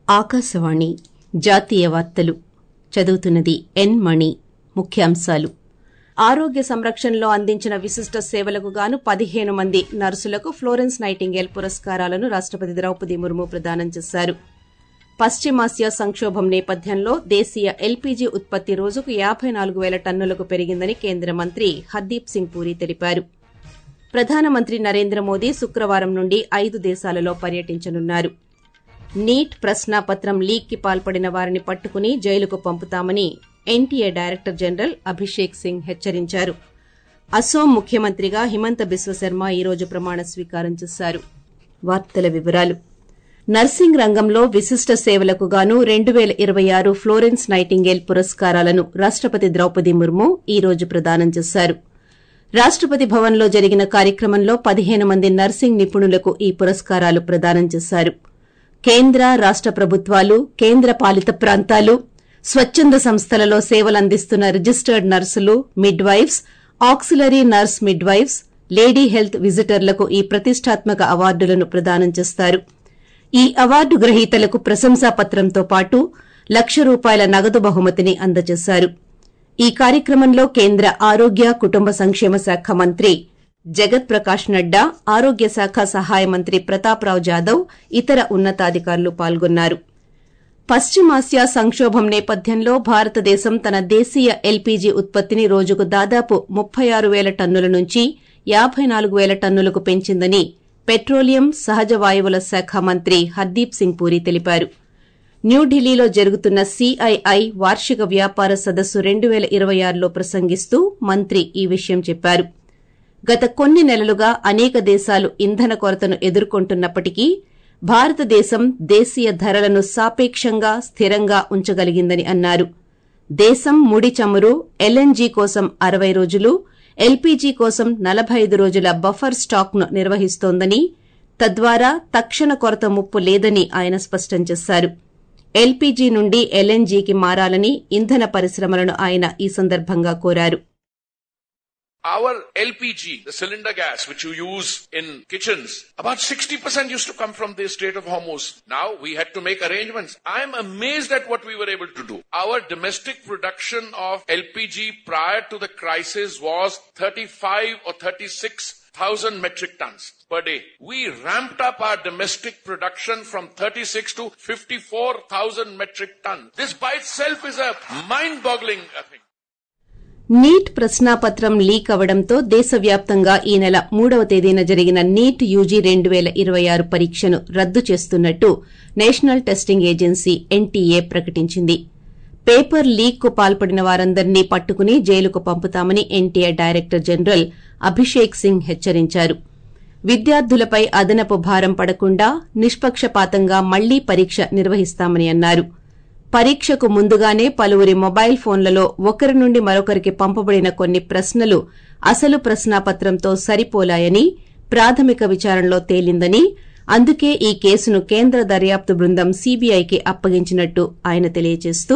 ఆకాశవాణి జాతీయ వార్తలు చదువుతున్నది ఎన్ మణి. ముఖ్యాంశాలు: ఆరోగ్య సంరక్షణలో అందించిన విశిష్ట సేవలకు గాను 15 మంది నర్సులకు ఫ్లోరెన్స్ నైటింగేల్ పురస్కారాలను రాష్టపతి ద్రౌపది ముర్ము ప్రదానం చేశారు. పశ్చిమాసియా సంక్షోభం నేపథ్యంలో దేశీయ ఎల్పీజీ ఉత్పత్తి రోజుకు 54,000 టన్నులకు పెరిగిందని కేంద్ర మంత్రి హర్దీప్ సింగ్ పూరి తెలిపారు. ప్రధానమంత్రి నరేంద్ర మోదీ శుక్రవారం నుండి 5 దేశాలలో పర్యటించనున్నారు. నీట్ ప్రశ్నాపత్రం లీక్కి పాల్పడిన వారిని పట్టుకుని జైలుకు పంపుతామని NTA director general Abhishek Singh హెచ్చరించారు. అసోం ముఖ్యమంత్రిగా హిమంత బిశ్వశర్మ ఈ రోజు ప్రమాణ స్వీకారం చేశారు. వార్తల వివరాలు: నర్సింగ్ రంగంలో విశిష్ట సేవలకు గాను 2026 ఫ్లోరెన్స్ నైటింగేల్ పురస్కారాలను రాష్టపతి ద్రౌపది ముర్ము ఈ రోజు ప్రదానం చేశారు. రాష్టపతి భవన్లో జరిగిన కార్యక్రమంలో 15 మంది నర్సింగ్ నిపుణులకు ఈ పురస్కారాలు ప్రదానం చేశారు. కేంద్ర రాష్ట ప్రభుత్వాలు, కేంద్ర పాలిత ప్రాంతాలు, స్వచ్చంద సంస్థలలో సేవలందిస్తున్న registered nurses, midwives, auxiliary nurse midwives, lady health విజిటర్లకు ఈ ప్రతిష్టాత్మక అవార్డులను ప్రదానం చేస్తారు. ఈ అవార్డు గ్రహీతలకు ప్రశంసాపత్రంతో పాటు ₹1,00,000 నగదు బహుమతిని అందజేశారు. ఈ కార్యక్రమంలో కేంద్ర ఆరోగ్య, కుటుంబ సంక్షేమ శాఖ మంత్రి జగత్ ప్రకాష్ నడ్డా, ఆరోగ్య శాఖ సహాయ మంత్రి ప్రతాప్రావ్ జాదవ్, ఇతర ఉన్నతాధికారులు పాల్గొన్నారు. పశ్చిమాసియా సంక్షోభం నేపథ్యంలో భారతదేశం తన దేశీయ ఎల్పీజీ ఉత్పత్తిని రోజుకు దాదాపు 36,000 టన్నుల నుంచి 54,000 టన్నులకు పెంచిందని పెట్రోలియం, సహజ వాయువుల శాఖ మంత్రి హర్దీప్ సింగ్ పూరి తెలిపారు. న్యూఢిల్లీలో జరుగుతున్న CII వార్షిక వ్యాపార సదస్సు 2026లో ప్రసంగిస్తూ మంత్రి ఈ విషయం చెప్పారు. గత కొన్ని నెలలుగా అనేక దేశాలు ఇంధన కొరతను ఎదుర్కొంటున్నప్పటికీ భారతదేశం దేశీయ ధరలను సాపేక్షంగా స్థిరంగా ఉంచగలిగిందని అన్నారు. దేశం ముడి చమురు, ఎల్ఎన్జీ కోసం 60 రోజులు, ఎల్పీజీ కోసం 45 రోజుల బఫర్ స్టాక్ను నిర్వహిస్తోందని, తద్వారా తక్షణ కొరత ముప్పు లేదని ఆయన స్పష్టం చేశారు. ఎల్పీజీ నుండి ఎల్ఎన్జీకి మారాలని ఇంధన పరిశ్రమలను ఆయన ఈ సందర్భంగా కోరారు. Our LPG, the cylinder gas which you use in kitchens, about 60% used to come from the Strait of Hormuz. Now we had to make arrangements. I am amazed at what we were able to do. Our domestic production of LPG prior to the crisis was 35 or 36,000 metric tons per day. We ramped up our domestic production from 36 to 54,000 metric tons. This by itself is a mind-boggling thing. NEET ప్రశ్నాపత్రం leak అవడంతో దేశవ్యాప్తంగా ఈ నెల 3వ తేదీన జరిగిన NEET UG 2026 పరీక్షను రద్దు చేస్తున్నట్టు నేషనల్ టెస్టింగ్ ఏజెన్సీ ఎన్టీఏ ప్రకటించింది. పేపర్ లీక్కు పాల్పడిన వారందరినీ పట్టుకుని జైలుకు పంపుతామని NTA director general Abhishek Singh హెచ్చరించారు. విద్యార్థులపై అదనపు భారం పడకుండా నిష్పక్షపాతంగా మళ్లీ పరీక్ష నిర్వహిస్తామని అన్నారు. పరీక్షకు ముందుగానే పలువురి మొబైల్ ఫోన్లలో ఒకరి నుండి మరొకరికి పంపబడిన కొన్ని ప్రశ్నలు అసలు ప్రశ్నాపత్రంతో సరిపోలాయని ప్రాథమిక విచారణలో తేలిందని, అందుకే ఈ కేసును కేంద్ర దర్యాప్తు బృందం సీబీఐకి అప్పగించినట్టు ఆయన తెలియజేస్తూ,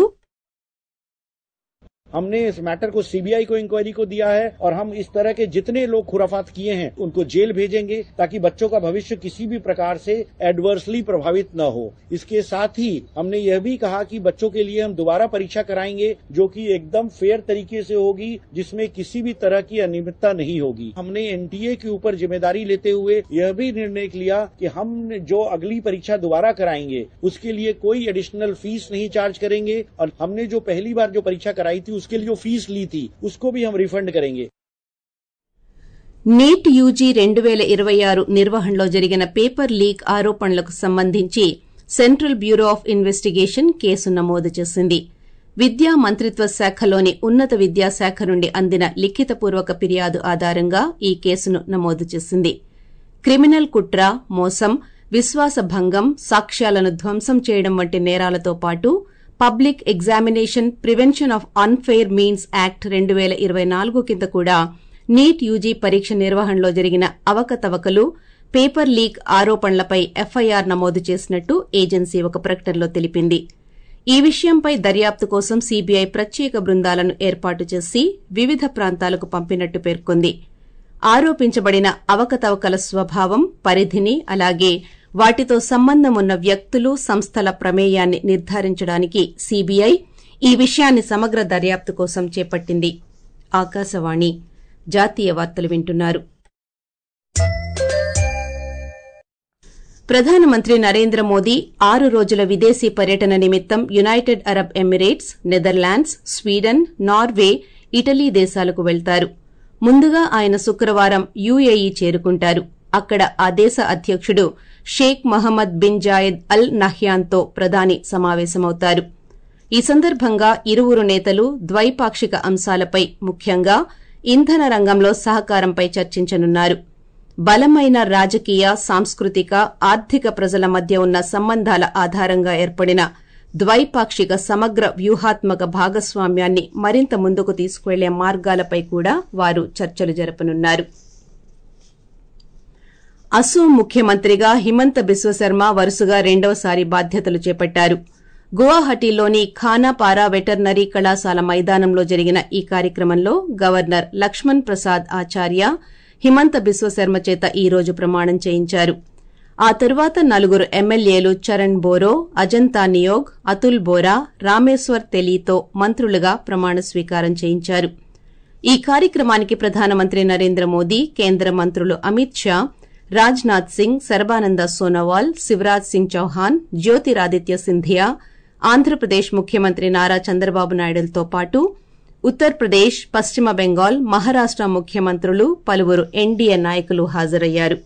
हमने इस मैटर को सीबीआई को इंक्वायरी को दिया है और हम इस तरह के जितने लोग खुराफात किए हैं उनको जेल भेजेंगे ताकि बच्चों का भविष्य किसी भी प्रकार से एडवर्सली प्रभावित न हो। इसके साथ ही हमने यह भी कहा कि बच्चों के लिए हम दोबारा परीक्षा कराएंगे जो कि एकदम फेयर तरीके से होगी, जिसमें किसी भी तरह की अनियमितता नहीं होगी। हमने एनटीए के ऊपर जिम्मेदारी लेते हुए यह भी निर्णय लिया कि हम जो अगली परीक्षा दोबारा कराएंगे उसके लिए कोई एडिशनल फीस नहीं चार्ज करेंगे और हमने जो पहली बार जो परीक्षा कराई थी उसके लिए जो फीस ली थी उसको भी हम रिफंड करेंगे. నీట్ యూజీ 2026 నిర్వహణలో జరిగిన పేపర్ లీక్ ఆరోపణలకు సంబంధించి సెంట్రల్ బ్యూరో ఆఫ్ ఇన్వెస్టిగేషన్ కేసు నమోదు చేసింది. విద్యా మంత్రిత్వ శాఖలోని ఉన్నత విద్యాశాఖ నుండి అందిన లిఖితపూర్వక ఫిర్యాదు ఆధారంగా ఈ కేసును నమోదు చేసింది. క్రిమినల్ కుట్ర, మోసం, విశ్వాసభంగం, సాక్ష్యాలను ధ్వంసం చేయడం వంటి నేరాలతో పాటు public examination prevention of unfair means act 2024 కింద కూడా నీట్ యూజీ పరీక్ష నిర్వహణలో జరిగిన అవకతవకలు, పేపర్ లీక్ ఆరోపణలపై ఎఫ్ఐఆర్ నమోదు చేసినట్టు ఏజెన్సీ ఒక ప్రకటనలో తెలిపింది. ఈ విషయంపై దర్యాప్తు కోసం సీబీఐ ప్రత్యేక బృందాలను ఏర్పాటు చేసి వివిధ ప్రాంతాలకు పంపినట్టు పేర్కొంది. ఆరోపించబడిన అవకతవకల స్వభావం, పరిధిని, అలాగే వాటితో సంబంధం ఉన్న వ్యక్తులు సంస్థల ప్రమేయాన్ని నిర్ధారించడానికి సీబీఐ ఈ విషయాన్ని సమగ్ర దర్యాప్తు కోసం చేపట్టింది. ఆకాశవాణి జాతీయ వార్తలు వింటున్నారు. ప్రధానమంత్రి నరేంద్ర మోదీ 6 రోజుల విదేశీ పర్యటన నిమిత్తం United Arab Emirates, Netherlands, Sweden, Norway, Italy దేశాలకు వెళ్తారు. ముందుగా ఆయన శుక్రవారం యూఏఈ చేరుకుంటారు. అక్కడ ఆ దేశ అధ్యకుడు Sheikh Mohamed bin Zayed Al నహ్యాన్తో ప్రధాని సమావేశమవుతారు. ఈ సందర్భంగా ఇరువురు నేతలు ద్వైపాక్షిక అంశాలపై, ముఖ్యంగా ఇంధన రంగంలో సహకారంపై చర్చించనున్నారు. బలమైన రాజకీయ, సాంస్కృతిక, ఆర్థిక ప్రజల మధ్య ఉన్న సంబంధాల ఆధారంగా ఏర్పడిన ద్వైపాక్షిక సమగ్ర వ్యూహాత్మక భాగస్వామ్యాన్ని మరింత ముందుకు తీసుకువెళ్లే మార్గాలపై కూడా వారు చర్చలు జరపనున్నారు. అసోం ముఖ్యమంత్రిగా హిమంత బిశ్వశర్మ వరుసగా రెండవసారి బాధ్యతలు చేపట్టారు. గువాహటిలోని ఖానాపారా వెటర్నరీ కళాశాల మైదానంలో జరిగిన ఈ కార్యక్రమంలో గవర్నర్ లక్ష్మణ్ ప్రసాద్ ఆచార్య హిమంత బిశ్వశర్మ చేత ఈ రోజు ప్రమాణం చేయించారు. ఆ తరువాత 4 ఎమ్మెల్యేలు చరణ్ బోరో, అజంతా నియోగ్, అతుల్ బోరా, రామేశ్వర్ తెలీతో మంత్రులుగా ప్రమాణ స్వీకారం చేయించారు. ఈ కార్యక్రమానికి ప్రధానమంత్రి నరేంద్ర మోదీ, కేంద్ర మంత్రులు అమిత్ షా, రాజ్నాథ్ సింగ్, సర్బానంద సోనోవాల్, శివరాజ్ సింగ్ చౌహాన్, జ్యోతిరాదిత్య సింధియా, ఆంధ్రప్రదేశ్ ముఖ్యమంత్రి నారా చంద్రబాబు నాయుడులతో పాటు ఉత్తరప్రదేశ్, పశ్చిమ బెంగాల్, మహారాష్ట ముఖ్యమంత్రులు, పలువురు ఎన్డీఏ నాయకులు హాజరయ్యారు.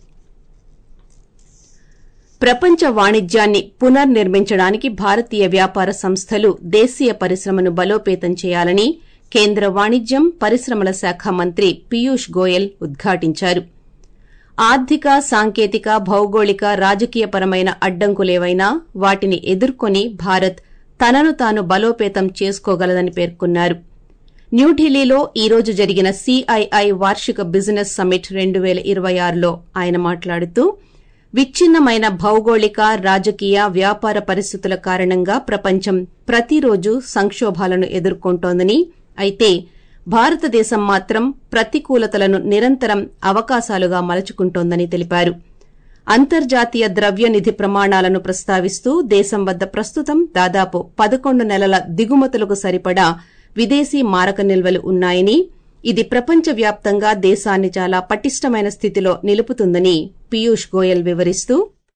ప్రపంచ వాణిజ్యాన్ని పునర్నిర్మించడానికి భారతీయ వ్యాపార సంస్థలు దేశీయ పరిశ్రమను బలోపేతం చేయాలని కేంద్ర వాణిజ్యం, పరిశ్రమల శాఖ మంత్రి పీయూష్ గోయల్ ఉద్ఘాటించారు. ఆర్థిక, సాంకేతిక, భౌగోళిక, రాజకీయపరమైన అడ్డంకులేవైనా వాటిని ఎదుర్కొని భారత్ తనను తాను బలోపేతం చేసుకోగలదని పేర్కొన్నారు. న్యూఢిల్లీలో ఈ రోజు జరిగిన సీఐఐ వార్షిక బిజినెస్ సమ్మిట్ 2026లో ఆయన మాట్లాడుతూ, విచ్ఛిన్నమైన భౌగోళిక, రాజకీయ, వ్యాపార పరిస్థితుల కారణంగా ప్రపంచం ప్రతిరోజు సంక్షోభాలను ఎదుర్కొంటోందని, అయితే భారతదేశం మాత్రం ప్రతికూలతలను నిరంతరం అవకాశాలుగా మలుచుకుంటోందని తెలిపారు. అంతర్జాతీయ ద్రవ్య నిధి ప్రమాణాలను ప్రస్తావిస్తూ దేశం వద్ద ప్రస్తుతం దాదాపు 11 నెలల దిగుమతులకు సరిపడా విదేశీ మారక నిల్వలు ఉన్నాయని, ఇది ప్రపంచవ్యాప్తంగా దేశాన్ని చాలా పటిష్టమైన స్థితిలో నిలుపుతుందని పీయూష్ గోయల్ వివరిస్తూ,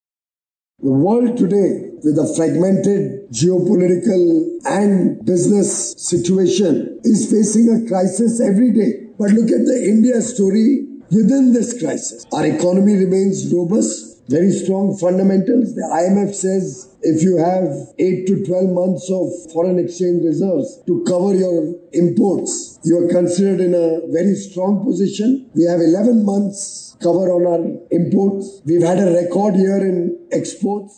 The world today, with a fragmented geopolitical and business situation, is facing a crisis every day. But look at the India story within this crisis. Our economy remains robust, very strong fundamentals. The IMF says if you have 8 to 12 months of foreign exchange reserves to cover your imports, you are considered in a very strong position. We have 11 months cover on our imports. We've had a record year in exports.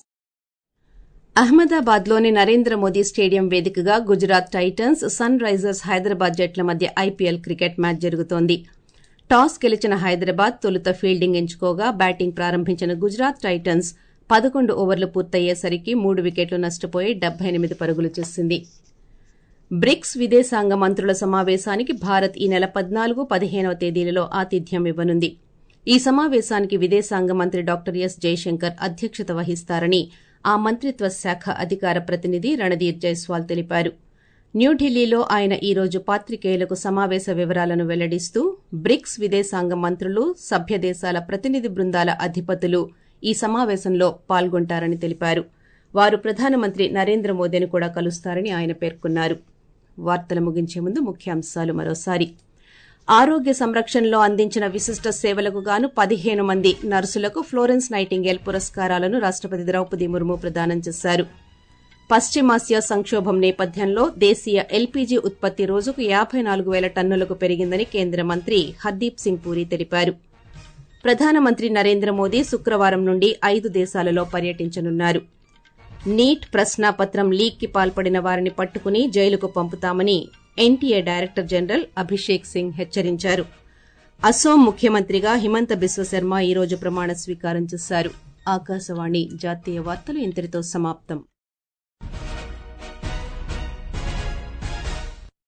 అహ్మదాబాద్లోని Narendra Modi stadium వేదికగా Gujarat Titans, Sunrisers Hyderabad జట్ల మధ్య IPL cricket match జరుగుతోంది. Toss గెలిచిన హైదరాబాద్ తొలుత fielding ఎంచుకోగా batting ప్రారంభించిన Gujarat Titans 11 ఓవర్లు పూర్తయ్యేసరికి 3 వికెట్లు నష్టపోయి 78 పరుగులు చేసింది. బ్రిక్స్ విదేశాంగ మంత్రుల సమావేశానికి భారత్ ఈ నెల 14, 15వ తేదీలలో ఆతిథ్యం ఇవ్వనుంది. ఈ సమావేశానికి విదేశాంగ మంత్రి డాక్టర్ ఎస్ జైశంకర్ అధ్యక్షత వహిస్తారని ఆ మంత్రిత్వ శాఖ అధికార ప్రతినిధి రణధీర్ జైస్వాల్ తెలిపారు. న్యూఢిల్లీలో ఆయన ఈ రోజు పాత్రికేయులకు సమావేశ వివరాలను వెల్లడిస్తూ, బ్రిక్స్ విదేశాంగ మంత్రులు, సభ్య దేశాల ప్రతినిధి బృందాల అధిపతులు ఈ సమావేశంలో పాల్గొంటారని తెలిపారు. వారు ప్రధానమంత్రి నరేంద్ర మోదీని కూడా కలుస్తారని ఆయన పేర్కొన్నారు. వార్తలు ముగించే ముందు ముఖ్యాంశాలు మరోసారి. ఆరోగ్య సంరక్షణలో అందించిన విశిష్ట సేవలకు గాను 15 మంది నర్సులకు ఫ్లోరెన్స్ నైటింగేల్ పురస్కారాలను రాష్టపతి ద్రౌపది ముర్ము ప్రదానం చేశారు. పశ్చిమాసియా సంక్షోభం నేపథ్యంలో దేశీయ ఎల్పీజీ ఉత్పత్తి రోజుకు 54,000 టన్నులకు పెరిగిందని కేంద్ర మంత్రి హర్దీప్ సింగ్ పూరి తెలిపారు. ప్రధానమంత్రి నరేంద్ర మోదీ శుక్రవారం నుండి 5 దేశాలలో పర్యటించనున్నారు. నీట్ ప్రశ్నాపత్రం లీక్కి పాల్పడిన వారిని పట్టుకుని జైలుకు పంపుతామని NTA director general Abhishek Singh హెచ్చరించారు. అసోం ముఖ్యమంత్రిగా హిమంత బిశ్వశర్మ ఈ రోజు ప్రమాణ స్వీకారం చేశారు. ఆకాశవాణి జాతీయ వార్తలు ఇంతటితో సమాప్తం.